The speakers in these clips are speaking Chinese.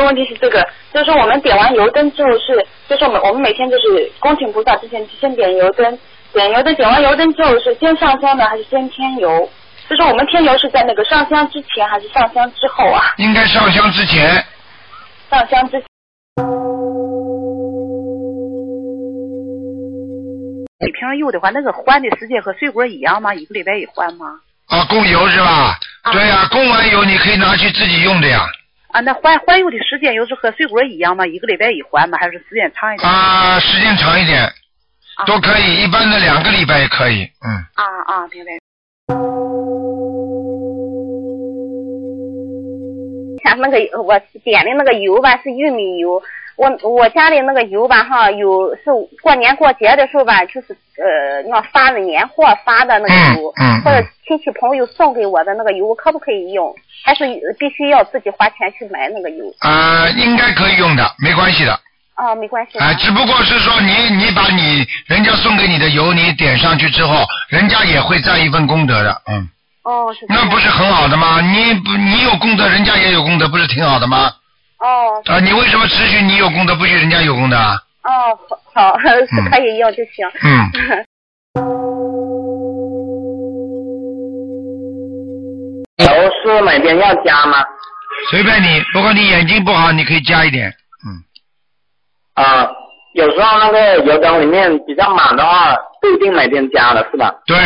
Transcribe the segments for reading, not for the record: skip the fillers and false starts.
问题是这个，就是说我们点完油灯之后就是我们每天就是恭请菩萨之前先点油灯，点完油灯之后是先上香呢还是先添油？就是我们添油是在那个上香之前还是上香之后啊？ 应该上香之前。 上香之前。 一瓶油的话，那个换的时间和水果一样吗？一个礼拜一换吗？ 啊，供油是吧？对呀，供完油你可以拿去自己用的呀。 啊，那换油的时间又是和水果一样吗？一个礼拜一换吗？还是时间长一点？ 啊，时间长一点，都可以，一般的2个礼拜也可以， 明白。 像那个我点的那个油吧是玉米油，我家里那个油吧哈，有是过年过节的时候吧，就是要发的年货发的那个油，或者亲戚朋友送给我的那个油，我可不可以用？还是必须要自己花钱去买那个油？ 应该可以用的，没关系的。 哦，没关系。 只不过是说你把人家送给你的油你点上去之后，人家也会占一份功德的， 哦，是这样。 那不是很好的吗？你有功德，人家也有功德，不是挺好的吗？ 哦。 你为什么只许你有功德，不许人家有功德啊？ 哦，好，是可以用就行。 油是每天要加吗？ 随便你，如果你眼睛不好，你可以加一点。 有时候那个油灯里面比较满的话，不一定每天加的是吧？ 对，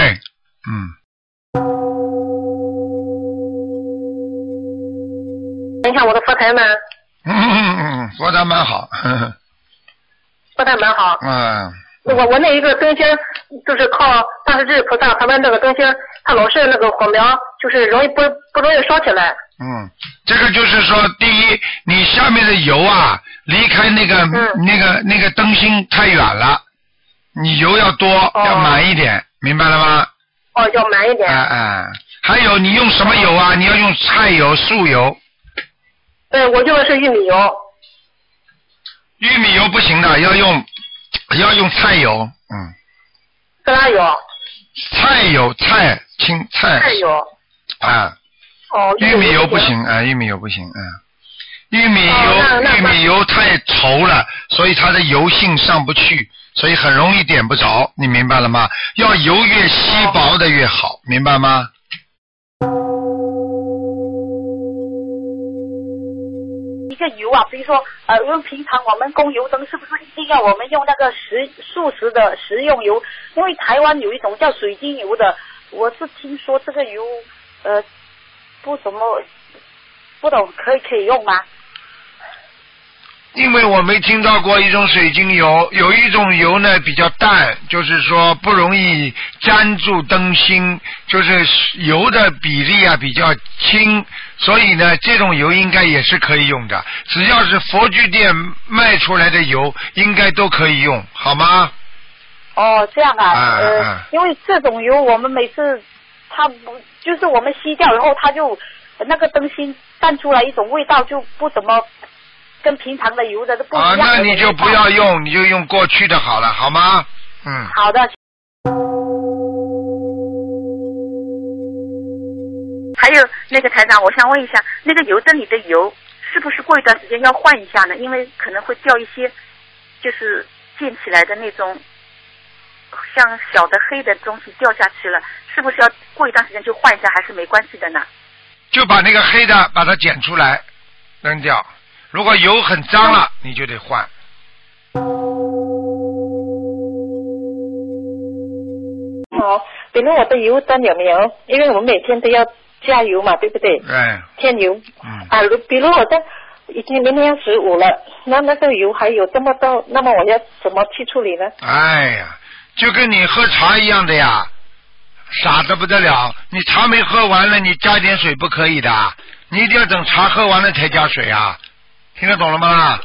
你看我的佛台吗？ 佛台蛮好。 佛台蛮好。我那一个灯芯就是靠大势至菩萨他们那个灯芯，它老是那个火苗，就是不容易烧起来。 这个就是说，第一，你下面的油啊，离开那个灯芯太远了，你油要多，要满一点，明白了吗？ 要满一点。 还有你用什么油啊？你要用菜油、素油。 我用的是玉米油。 玉米油不行的，要用菜油。 啥油？ 菜油，青菜。 菜油。 玉米油不行，玉米油不行，玉米油太稠了，所以它的油性上不去，所以很容易点不着，你明白了吗？要油越稀薄的越好，明白吗？ 一个油啊，比如说因为平常我们供油灯是不是一定要我们用那个素食的食用油？因为台湾有一种叫水晶油的，我是听说这个油不怎么不懂可以用吗？ 因为我没听到过一种水晶油，有一种油呢比较淡，就是说不容易粘住灯芯，就是油的比例啊比较轻，所以呢这种油应该也是可以用的，只要是佛具店卖出来的油应该都可以用，好吗？ 这样啊。因为这种油我们每次它不就是我们吸掉以后，它就那个灯芯淡出来一种味道，就不怎么跟平常的油的不一样。 那你就不要用，你就用过去的好了，好吗？ 好的。 还有那个台长，我想问一下，那个油灯里的油是不是过一段时间要换一下呢？因为可能会掉一些，就是溅起来的那种像小的黑的东西掉下去了，是不是要过一段时间就换一下，还是没关系的呢？ 就把那个黑的把它剪出来扔掉，如果油很脏了你就得换。 比如我的油灯有没有？因为我们每天都要加油嘛，对不对？添油。比如我已经明天15了，那个油还有这么多，那么我要怎么去处理呢？ 就跟你喝茶一样的呀，傻得不得了。你茶没喝完了，你加点水不可以的，你一定要等茶喝完了才加水啊，听得懂了吗？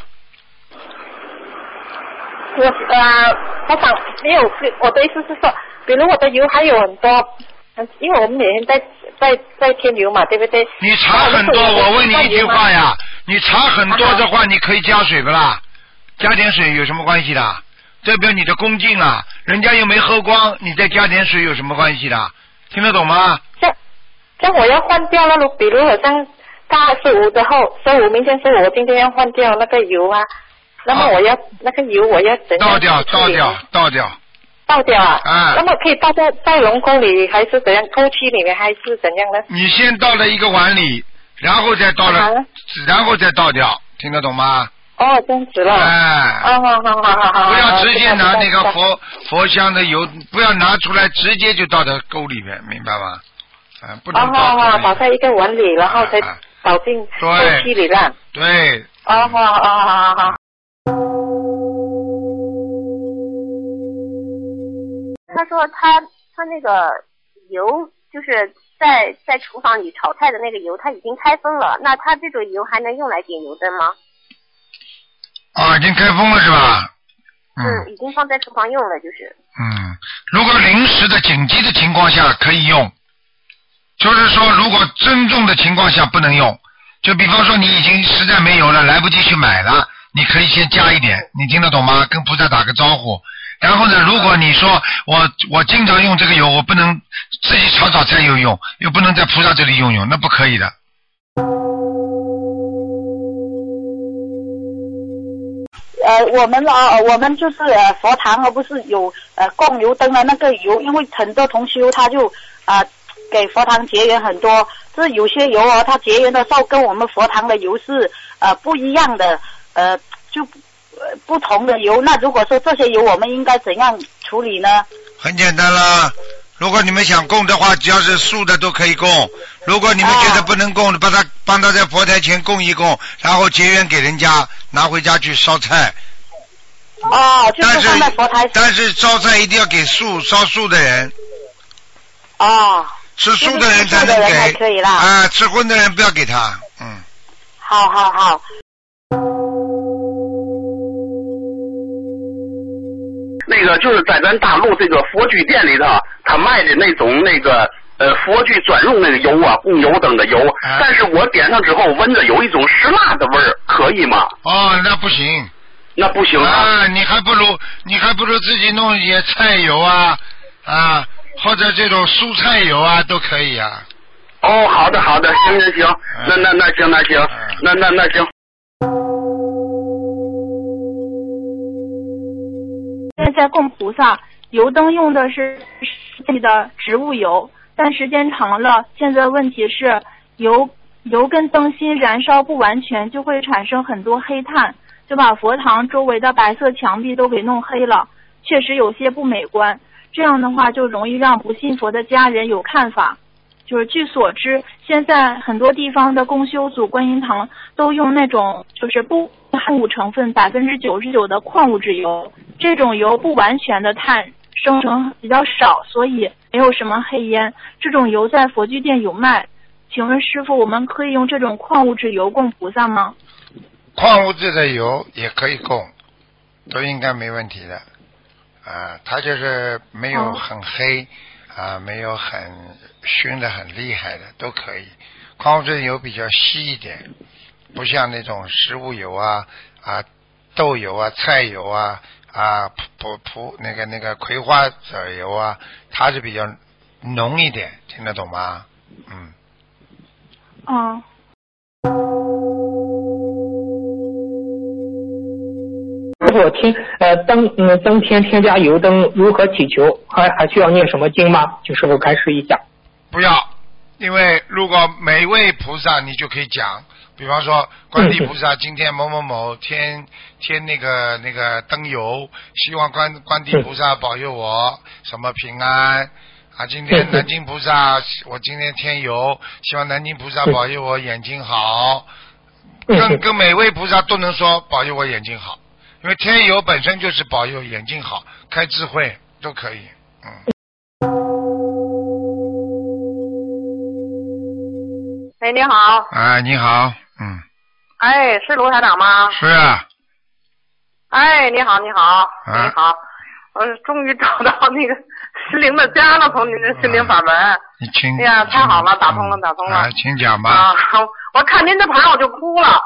我想没有，我的意思是说，比如我的油还有很多，因为我们每天在添油嘛，对不对？ 你茶很多，我问你一句话呀，你茶很多的话，你可以加水不啦？加点水有什么关系的？代表你的恭敬啊，人家又没喝光，你再加点水有什么关系的？听得懂吗？ 这样我要换掉了，比如好像大15之后，15明天15，我今天要换掉那个油啊。那么我要那个油我要怎样？ 倒掉。倒掉啊！那么可以倒在龙沟里，还是怎样？沟渠里面还是怎样呢？ 你先倒了一个碗里，然后再倒了，然后再倒掉，听得懂吗？ 哦，这样子了。好。 不要直接拿那个佛香的油，不要拿出来直接就倒到沟里面，明白吗？不能倒。 倒在一个碗里，然后才倒进沟渠里了。 对。 好。 他说他那个油就是在厨房里炒菜的那个油，他已经开封了，那他这种油还能用来点油灯吗？ 已经开封了是吧？ 已经放在厨房用了，就是。 如果临时的紧急的情况下可以用，就是说如果郑重的情况下不能用，就比方说你已经实在没油了，来不及去买了，你可以先加一点，你听得懂吗？跟菩萨打个招呼。然后呢，如果你说我经常用这个油，我不能自己炒菜用，又不能在菩萨这里用，那不可以的。 我们就是佛堂，而不是有供油灯的那个油，因为很多同修他就给佛堂结缘很多，就是有些油它结缘的时候跟我们佛堂的油是不一样的，就不同的油。那如果说这些油我们应该怎样处理呢？ 很简单啦，如果你们想供的话，只要是素的都可以供。如果你们觉得不能供，帮他在佛台前供一供，然后结缘给人家，拿回家去烧菜。 就是放在佛台。 但是烧菜一定要给烧素的人。吃素的人才能给。 可以啦。 吃荤的人不要给他。 好。 那个就是在咱大陆这个佛具店里头，他卖的那种佛具专用那个油啊，供油灯的油，但是我点上之后闻着有一种石蜡的味儿，可以吗？ 那不行。 那不行啊！ 你还不如自己弄一些菜油或者这种蔬菜油都可以啊。 好的，行，那行，那行。 现在供菩萨油灯用的是自己的植物油，但时间长了，现在问题是油跟灯芯燃烧不完全，就会产生很多黑炭，就把佛堂周围的白色墙壁都给弄黑了，确实有些不美观。这样的话就容易让不信佛的家人有看法。就是据所知，现在很多地方的公修组观音堂都用那种就是不含物成分99%的矿物质油，这种油不完全的碳生成比较少，所以没有什么黑烟。这种油在佛具店有卖，请问师父，我们可以用这种矿物质油供菩萨吗？ 矿物质的油也可以供，都应该没问题的。它就是没有很黑没有很熏的很厉害的都可以。矿物质油比较稀一点，不像那种食物油豆油菜油那个葵花籽油它是比较浓一点，听得懂吗？ 我听灯天添加油灯如何祈求，还需要念什么经吗？请师父开示一下。 不要，因为如果每位菩萨你就可以讲，比方说观地菩萨今天某某某添那个灯油，希望观地菩萨保佑我什么平安今天南京菩萨我今天添油，希望南京菩萨保佑我眼睛好，跟每位菩萨都能说保佑我眼睛好，因为添油本身就是保佑眼睛好，开智慧都可以。 哎，你好。 你好。 哎，是卢台长吗？ 是啊。 哎，你好。你好，我终于找到那个心灵的家了，从您的心灵法门。哎呀，太好了，打通了。 请讲吧。 我看您的牌我就哭了。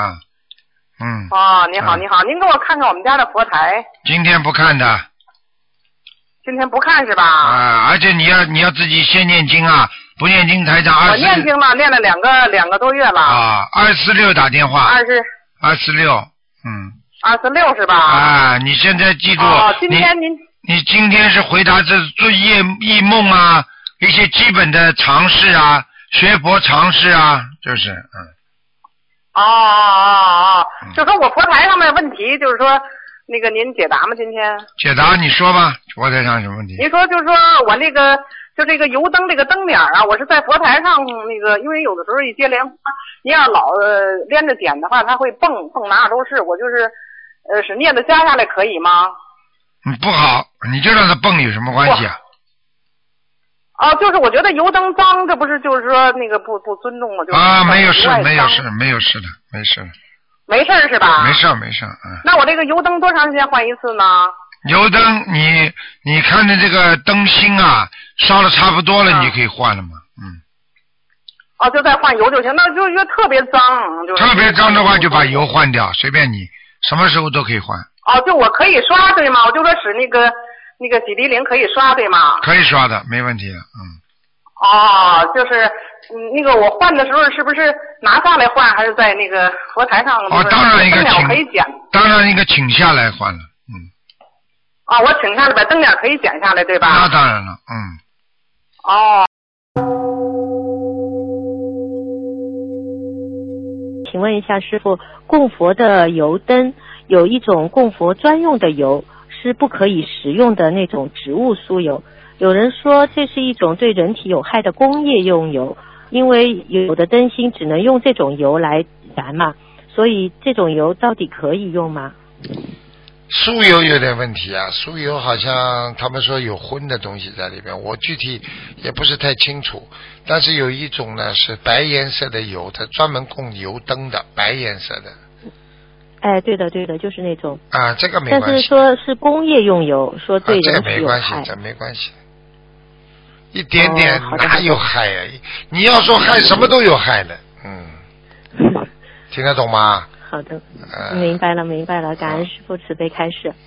你好，您给我看看我们家的佛台。 今天不看的。 今天不看是吧？ 而且你要自己先念经不念经台长我念经了，念了两个多月了。 啊，246打电话。246， 26是吧？ 啊，你现在记住。 今天你今天是回答这做异梦啊，一些基本的常识啊，学佛常识啊，就是就说我佛台上面问题，就是说那个您解答吗？今天解答，你说吧，佛台上什么问题？ 您说就是说我那个就这个油灯这个灯点啊，我是在佛台上那个，因为有的时候一接莲花，你要老连着点的话，它会蹦哪儿都是。我就是是镊子夹下来可以吗？ 不好，你就让它蹦有什么关系啊？ 就是我觉得油灯脏，这不是就是说那个不尊重吗？就是没有事的，没事的，没事的。 没事是吧？ 没事。 那我这个油灯多长时间换一次呢？ 油灯你看的这个灯芯啊，烧的差不多了，你可以换了嘛。 就再换油就行，那就特别脏。 特别脏的话就把油换掉，随便你，什么时候都可以换。 就我可以刷对吗？我就说使那个洗涤灵可以刷对吗？ 可以刷的，没问题的。 就是那个我换的时候是不是拿下来换，还是在那个佛台上？ 当然一个灯可以剪。当然一个请下来换了。 我请下来把灯点可以剪下来对吧？ 那当然了。 请问一下师父，供佛的油灯有一种供佛专用的油，是不可以食用的那种植物酥油。有人说这是一种对人体有害的工业用油，因为有的灯芯只能用这种油来燃嘛，所以这种油到底可以用吗？ 酥油有点问题啊，酥油好像他们说有荤的东西在里边，我具体也不是太清楚。但是有一种呢是白颜色的油，它专门供油灯的，白颜色的。 对的，就是那种。 这个没关系。 但是说是工业用油，说对人体有害。 这没关系。一点点哪有害啊？你要说害，什么都有害的。听得懂吗？ 好的，明白了，感恩师父慈悲开示。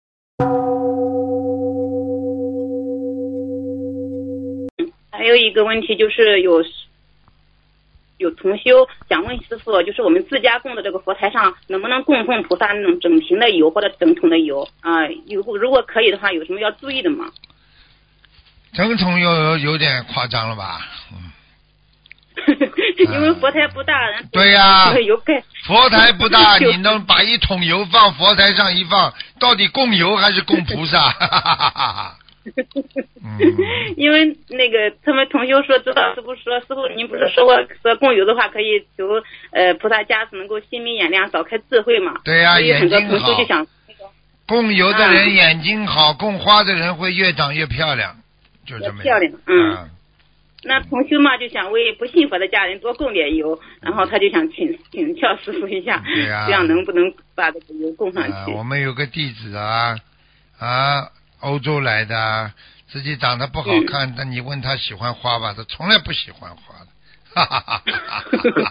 还有一个问题就是有同修想问师父，就是我们自家供的这个佛台上能不能供奉菩萨那种整瓶的油或者整桶的油如果可以的话，有什么要注意的吗？ 整桶有点夸张了吧？ 因为佛台不大， 对呀， 油盖。 佛台不大，你能把一桶油放佛台上一放，到底供油还是供菩萨？ 因为那个他们同修说，知道师父您不是说过说供油的话可以求菩萨加持能够心明眼亮，少开智慧嘛？ 对呀， 眼睛好。就想供油的人眼睛好，供花的人会越长越漂亮，就这么漂亮。那同修嘛就想为不信佛的家人多供点油，然后他就想请教师父一下，这样能不能把这个油供上去？ 我们有个弟子欧洲来的，自己长得不好看，但你问他喜欢花吧，他从来不喜欢花的。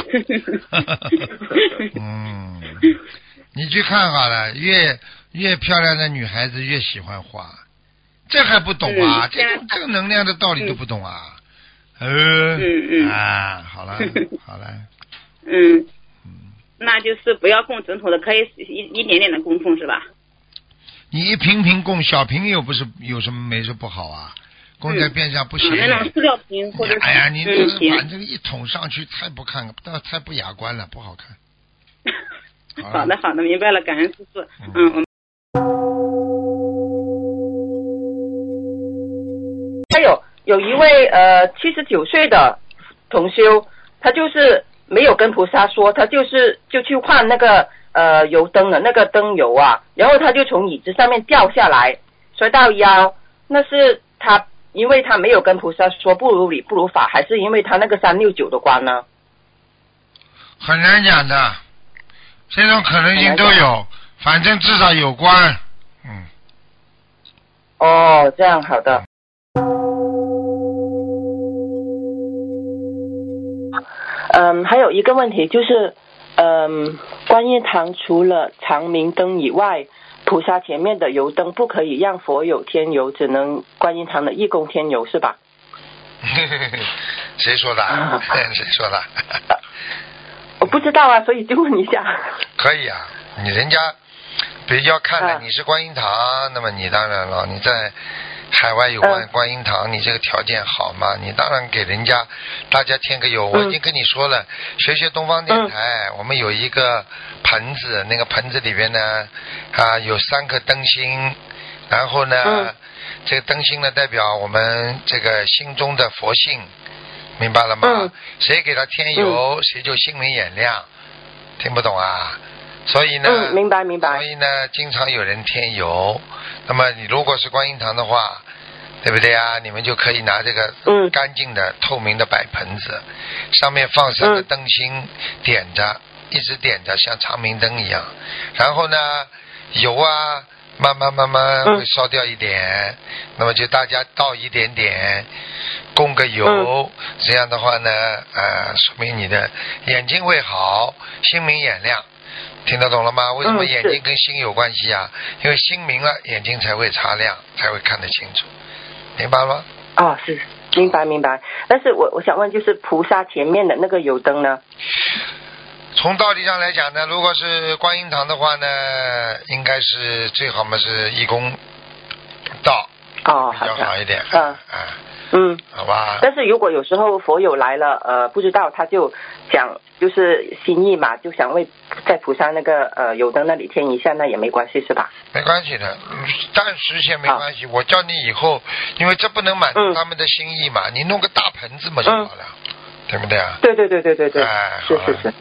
你去看好了，越漂亮的女孩子越喜欢花，这还不懂啊？这个能量的道理都不懂啊？好了。 那就是不要供整桶的，可以一点点的供奉是吧？ 你一瓶瓶供，小瓶又不是有什么没说不好啊？供在边上不行。 那种塑料瓶或者是你这个反正一桶上去太不雅观了，不好看。 好的，明白了，感恩师父。 还有一位79岁的同修，他就是没有跟菩萨说，他就去换那个油灯的那个灯油啊，然后他就从椅子上面掉下来，摔到腰。那是他因为他没有跟菩萨说不如理不如法，还是因为他那个369的关呢？ 很难讲的，这种可能性都有，反正至少有关。 这样好的。还有一个问题就是，观音堂除了长明灯以外，菩萨前面的油灯不可以让佛有添油，只能观音堂的义工添油是吧？ 谁说的？谁说的？ 我不知道啊，所以就问一下。 可以啊，你人家比较看的你是观音堂，那么你当然了，你在海外有观音堂，你这个条件好嘛，你当然给人家大家添个油。我已经跟你说了，学东方电台，我们有一个盆子，那个盆子里边呢有3颗灯芯，然后呢这个灯芯呢代表我们这个心中的佛性，明白了吗？谁给他添油，谁就心明眼亮。听不懂啊？所以呢， 明白。 所以呢，经常有人添油。那么你如果是观音堂的话，对不对啊？你们就可以拿这个干净的透明的白盆子，上面放3个灯芯，点着，一直点着，像长明灯一样。然后呢，油啊，慢慢会烧掉一点，那么就大家倒一点点，供个油，这样的话呢，说明你的眼睛会好，心明眼亮。听得懂了吗？为什么眼睛跟心有关系啊？因为心明了，眼睛才会擦亮，才会看得清楚，明白吗？ 是明白。但是我想问，就是菩萨前面的那个油灯呢？ 从道理上来讲呢，如果是观音堂的话呢，应该是最好嘛是义工道比较好一点。好吧。 但是如果有时候佛友来了，不知道他就想就是心意嘛，就想为在菩萨那个油灯那里添一下，那也没关系是吧？ 没关系的，暂时先没关系。我叫你以后，因为这不能满足他们的心意嘛，你弄个大盆子嘛就好了，对不对啊？ 对，是。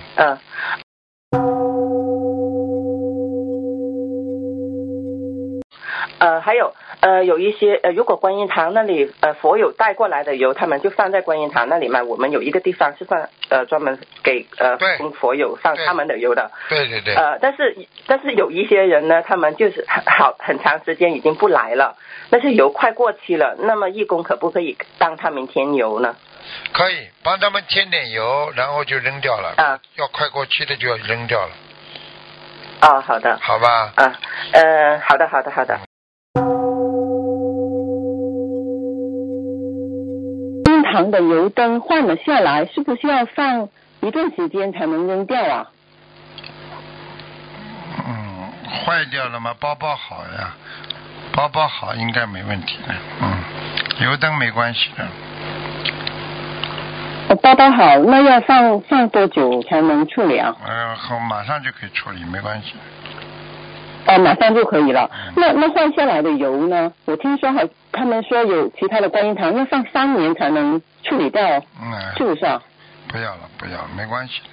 还有有一些如果观音堂那里佛友带过来的油，他们就放在观音堂那里嘛。我们有一个地方是放专门给佛友放他们的油的。 对。 但是有一些人呢，他们就是很长时间已经不来了，但是油快过期了，那么义工可不可以帮他们添油呢？ 可以帮他们添点油，然后就扔掉了。要快过期的就要扔掉了。 好的。 好吧。 好的。 堂的油灯换了下来，是不是要放一段时间才能扔掉啊？ 坏掉了吗？包好呀，包好应该没问题的。油灯没关系的。 包好，那要放多久才能处理啊？ 马上就可以处理，没关系。 马上就可以了。那换下来的油呢？我听说他们说有其他的观音堂要放3年才能处理掉，是不是啊？ 不要了，没关系。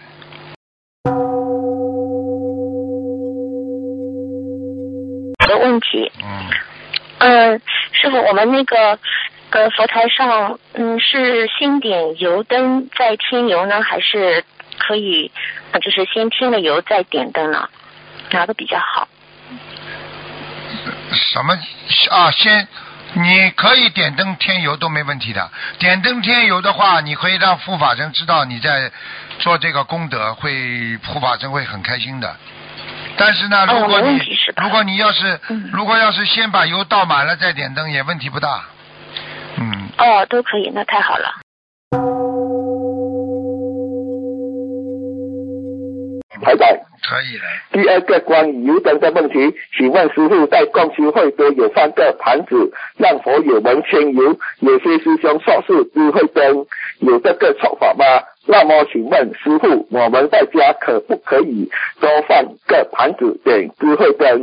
的问题。师傅，我们那个佛台上是先点油灯再添油呢，还是可以就是先添了油再点灯呢？哪个比较好？ 什么先你可以点灯添油都没问题的。点灯添油的话，你可以让护法神知道你在做这个功德，护法神会很开心的。但是呢，如果你要是先把油倒满了再点灯，也问题不大。 都可以，那太好了。 台长， 可以了。 第二个关于油灯的问题，请问师父，在共修会都有放个盘子让佛友们添油，有些师兄说是智慧灯，有这个说法吗？那么请问师父，我们在家可不可以多放个盘子点智慧灯？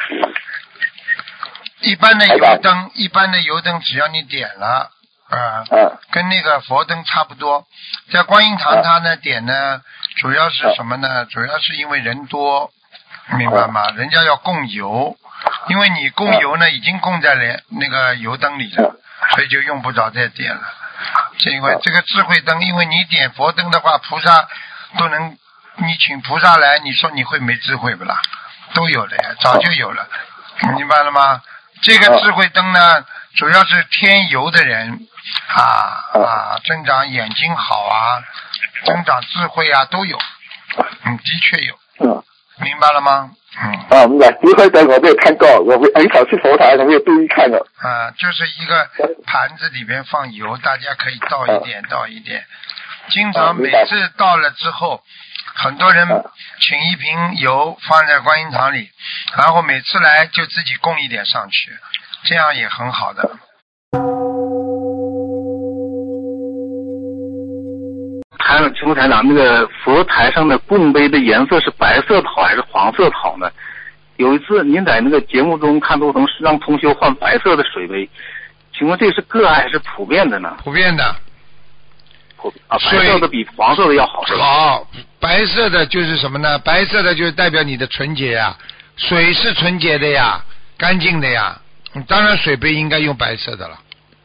一般的油灯只要你点了跟那个佛灯差不多。在观音堂它呢点呢主要是什么呢？主要是因为人多，明白吗？人家要供油，因为你供油呢已经供在那个油灯里了，所以就用不着再点了。因为这个智慧灯，因为你点佛灯的话，菩萨都能，你请菩萨来，你说你会没智慧不啦？都有了呀，早就有了，明白了吗？这个智慧灯呢主要是添油的人增长眼睛好增长智慧都有，的确有， 明白了吗？ 明白。不会灯我没有看过，我很少去佛台，我没有注意看了。 就是一个盘子里边放油，大家可以倒一点，倒一点。经常每次倒了之后，很多人请一瓶油放在观音堂里，然后每次来就自己供一点上去，这样也很好的。 请问台长，那个佛台上的供杯的颜色是白色的好还是黄色的好呢？有一次您在那个节目中看图腾是让同修换白色的水杯，请问这是个案还是普遍的呢？ 普遍的。 白色的比黄色的要好是吧？ 好，白色的就是什么呢？白色的就是代表你的纯洁呀，水是纯洁的呀，干净的呀，当然水杯应该用白色的了。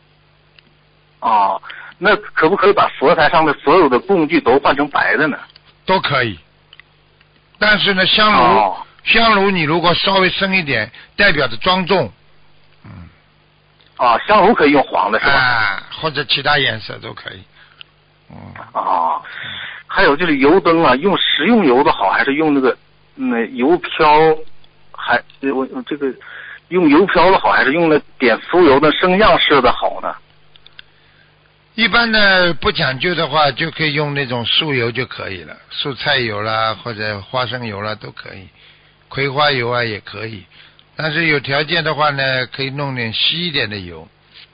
那可不可以把佛台上的所有的供具都换成白的呢？ 都可以，但是呢，香炉你如果稍微深一点，代表着庄重。 香炉可以用黄的是吧？ 或者其他颜色都可以。 还有就是油灯啊，用食用油的好还是用那个油漂？我这个用油漂的好还是用那点酥油的升样式的好呢？ 一般的不讲究的话，就可以用那种素油就可以了，素菜油啦或者花生油啦都可以，葵花油啊也可以。但是有条件的话呢，可以弄点稀一点的油。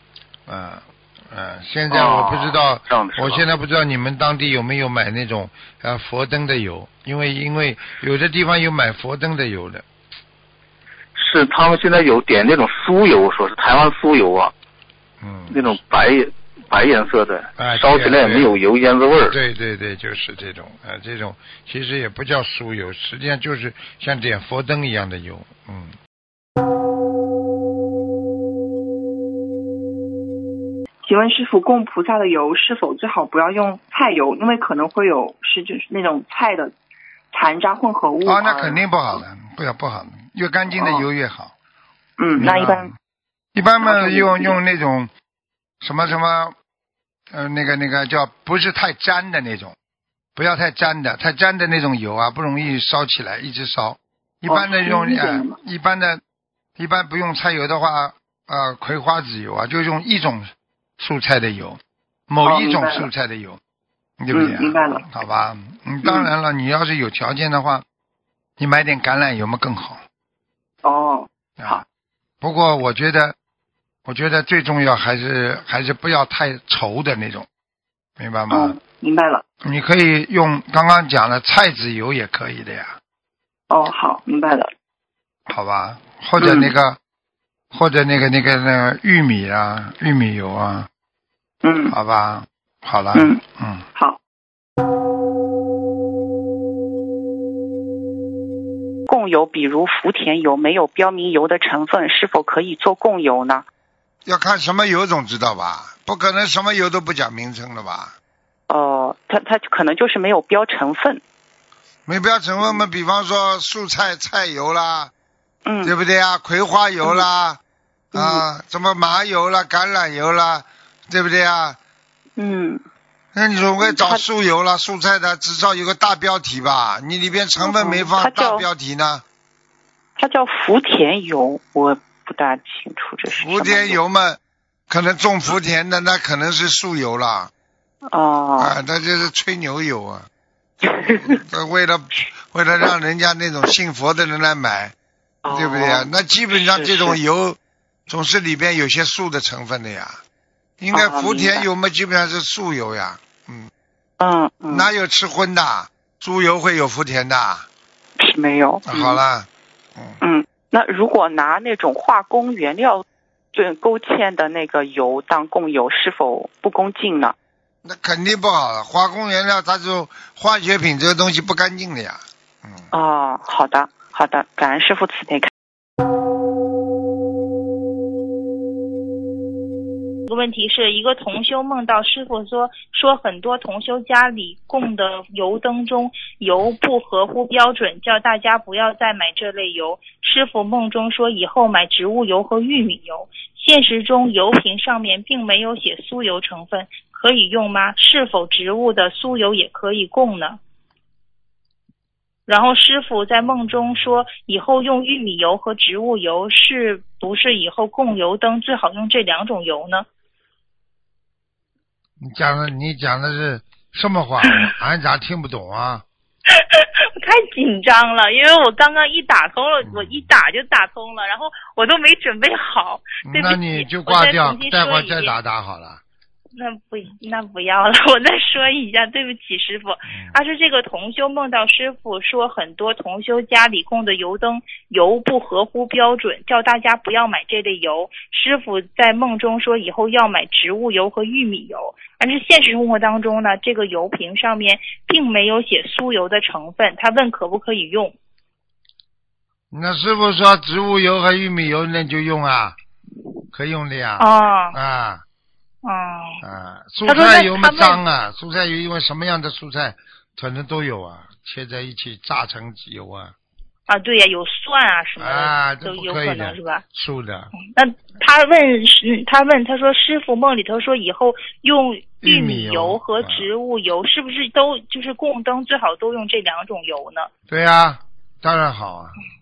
现在我不知道，我现在不知道你们当地有没有买那种佛灯的油，因为有的地方有买佛灯的油的。 是他们现在有点那种酥油，说是台湾酥油啊，那种白颜色的，烧起来也没有油烟子味儿。 对，就是这种这种其实也不叫酥油，实际上就是像点佛灯一样的油。 请问师父，供菩萨的油是否最好不要用菜油，因为可能会有就是那种菜的残渣混合物？ 那肯定不好的，不好的，越干净的油越好。 那一般嘛用那种什么那个叫不是太粘的那种，不要太粘的那种油啊，不容易烧起来，一直烧。一般的用一般不用菜油的话，葵花籽油啊，就用一种蔬菜的油，某一种蔬菜的油，对不对？ 明白了。 好吧，当然了，你要是有条件的话，你买点橄榄油嘛更好。 好。 不过我觉得最重要还是不要太稠的那种，明白吗？ 明白了。 你可以用刚刚讲的菜籽油也可以的呀。 好，明白了。 好吧，或者那个玉米啊，玉米油啊。好吧，好了。 好。供油，比如福田油没有标明油的成分，是否可以做供油呢？ 要看什么油总知道吧，不可能什么油都不讲名称了吧？ 它可能就是没有标成分。 没标成分嘛，比方说蔬菜菜油啦，对不对啊？葵花油啦，什么麻油啦、橄榄油啦，对不对啊？那你总会找素油啦、蔬菜的，至少有个大标题吧？你里边成分没放大标题呢？ 它叫福田油，我不大清楚这是。 福田油嘛，可能种福田的那可能是素油啦。那就是吹牛油啊。为了让人家那种信佛的人来买，对不对啊？那基本上这种油总是里边有些素的成分的呀。应该福田油嘛，基本上是素油呀。哪有吃荤的？猪油会有福田的？ 是没有。 好了。 那如果拿那种化工原料勾芡的那个油当供油，是否不恭敬呢？ 那肯定不好了，化工原料它这种化学品这个东西不干净的呀。 好的，感恩师父慈悲。 一个问题是，一个同修梦到师父说很多同修家里供的油灯中油不合乎标准，叫大家不要再买这类油。师父梦中说以后买植物油和玉米油，现实中油瓶上面并没有写酥油成分，可以用吗？是否植物的酥油也可以供呢？ 然后师傅在梦中说，以后用玉米油和植物油，是不是以后供油灯最好用这2种油呢？ 你讲的是什么话？俺咋听不懂啊？ 太紧张了，因为我刚刚一打通了，我一打就打通了，然后我都没准备好。对不起， 那你就挂掉，待会儿再打好了。 那不要了，我再说一下，对不起师傅。他说这个同修梦到师傅说很多同修家里供的油灯油不合乎标准，叫大家不要买这类油。师傅在梦中说以后要买植物油和玉米油，但是现实生活当中呢，这个油瓶上面并没有写酥油的成分，他问可不可以用。 那师傅说植物油和玉米油那就用啊，可以用的呀。蔬菜油嘛脏啊，蔬菜油因为什么样的蔬菜可能都有啊，切在一起榨成油啊。 对呀，有蒜啊什么的都有可能是吧？ 是的。 那他说师傅梦里头说以后用玉米油和植物油，是不是都就是供灯最好都用这2种油呢？ 对呀，当然好啊。